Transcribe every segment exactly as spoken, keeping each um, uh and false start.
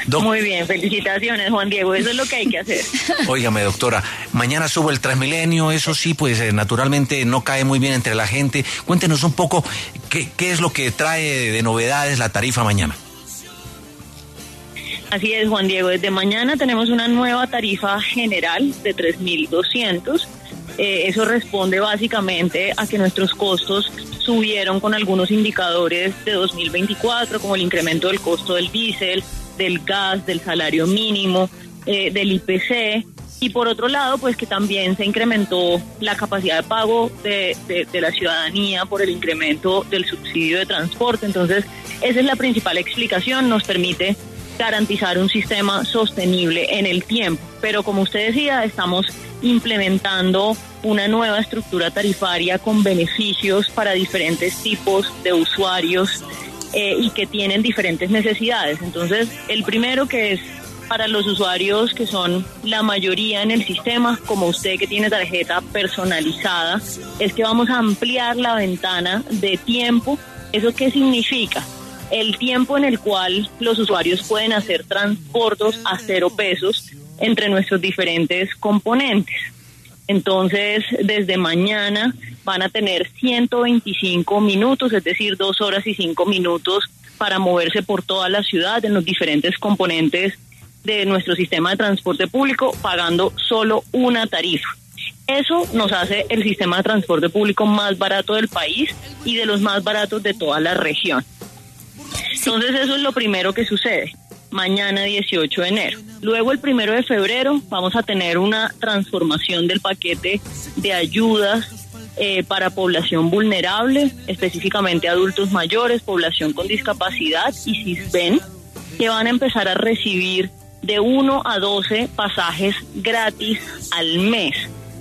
Doc... Muy bien, felicitaciones, Juan Diego, eso es lo que hay que hacer. Óigame, doctora, mañana sube el Transmilenio, eso sí, pues eh, naturalmente no cae muy bien entre la gente. Cuéntenos un poco qué, qué es lo que trae de novedades la tarifa mañana. Así es, Juan Diego, desde mañana tenemos una nueva tarifa general de tres mil doscientos. Eh, eso responde básicamente a que nuestros costos subieron con algunos indicadores de dos mil veinticuatro, como el incremento del costo del diésel, del gas, del salario mínimo, eh, del I P C, y por otro lado, pues que también se incrementó la capacidad de pago de, de, de la ciudadanía por el incremento del subsidio de transporte. Entonces, esa es la principal explicación, nos permite garantizar un sistema sostenible en el tiempo. Pero como usted decía, estamos implementando una nueva estructura tarifaria con beneficios para diferentes tipos de usuarios eh, y que tienen diferentes necesidades. Entonces, el primero, que es para los usuarios que son la mayoría en el sistema, como usted que tiene tarjeta personalizada, es que vamos a ampliar la ventana de tiempo. ¿Eso qué significa? El tiempo en el cual los usuarios pueden hacer transportes a cero pesos entre nuestros diferentes componentes. Entonces, desde mañana van a tener ciento veinticinco minutos, es decir, dos horas y cinco minutos para moverse por toda la ciudad en los diferentes componentes de nuestro sistema de transporte público, pagando solo una tarifa. Eso nos hace el sistema de transporte público más barato del país y de los más baratos de toda la región. Entonces, eso es lo primero que sucede mañana dieciocho de enero. Luego, el primero de febrero, vamos a tener una transformación del paquete de ayudas eh, para población vulnerable, específicamente adultos mayores, población con discapacidad y CISBEN, que van a empezar a recibir de uno a doce pasajes gratis al mes.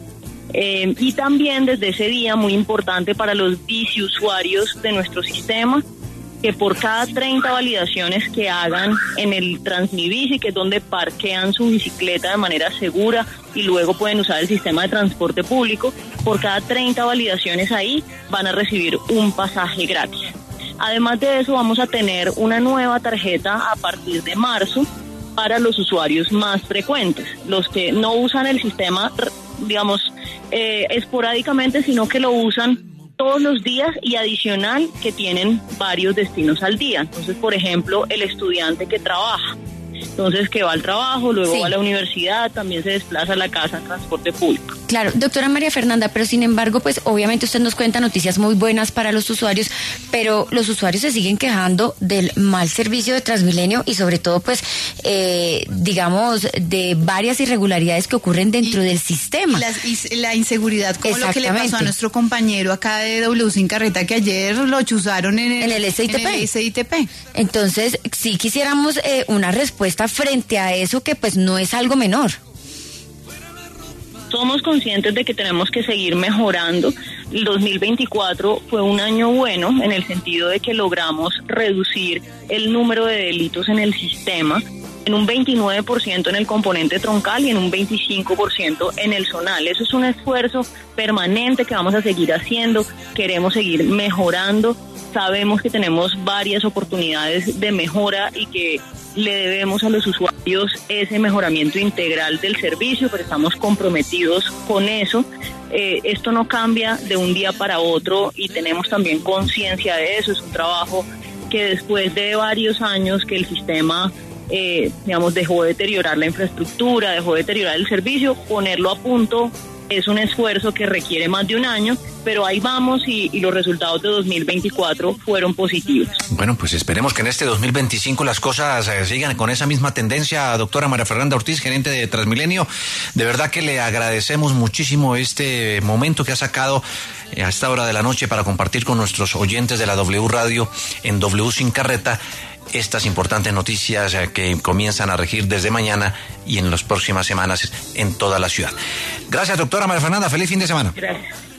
Eh, y también desde ese día, muy importante para los biciusuarios de nuestro sistema, que por cada treinta validaciones que hagan en el Transmibici, que es donde parquean su bicicleta de manera segura y luego pueden usar el sistema de transporte público, por cada treinta validaciones ahí van a recibir un pasaje gratis. Además de eso, vamos a tener una nueva tarjeta a partir de marzo para los usuarios más frecuentes, los que no usan el sistema, digamos, eh, esporádicamente, sino que lo usan todos los días y adicional que tienen varios destinos al día. Entonces, por ejemplo, el estudiante que trabaja, entonces que va al trabajo, luego sí. va a la universidad, también se desplaza a la casa en transporte público. Claro, doctora María Fernanda, pero sin embargo, pues obviamente usted nos cuenta noticias muy buenas para los usuarios, pero los usuarios se siguen quejando del mal servicio de Transmilenio y sobre todo, pues, eh, digamos, de varias irregularidades que ocurren dentro y, del sistema. Y, las, y la inseguridad, como lo que le pasó a nuestro compañero acá de W Sin Carreta, que ayer lo chuzaron en el, en el S I T P. En el S I T P. Entonces, sí quisiéramos eh, una respuesta frente a eso, que pues no es algo menor. Somos conscientes de que tenemos que seguir mejorando. El dos mil veinticuatro fue un año bueno en el sentido de que logramos reducir el número de delitos en el sistema en un veintinueve por ciento en el componente troncal y en un veinticinco por ciento en el zonal. Eso es un esfuerzo permanente que vamos a seguir haciendo, queremos seguir mejorando. Sabemos que tenemos varias oportunidades de mejora y que le debemos a los usuarios ese mejoramiento integral del servicio, pero estamos comprometidos con eso. Eh, esto no cambia de un día para otro y tenemos también conciencia de eso. Es un trabajo que después de varios años que el sistema, eh, digamos, dejó de deteriorar la infraestructura, dejó de deteriorar el servicio, ponerlo a punto es un esfuerzo que requiere más de un año, pero ahí vamos y, y los resultados de dos mil veinticuatro fueron positivos. Bueno, pues esperemos que en este dos mil veinticinco las cosas eh, sigan con esa misma tendencia. Doctora María Fernanda Ortiz, gerente de Transmilenio, de verdad que le agradecemos muchísimo este momento que ha sacado eh, a esta hora de la noche para compartir con nuestros oyentes de la W Radio en W Sin Carreta estas importantes noticias eh, que comienzan a regir desde mañana y en las próximas semanas en toda la ciudad. Gracias, doctora María Fernanda. Feliz fin de semana. Gracias.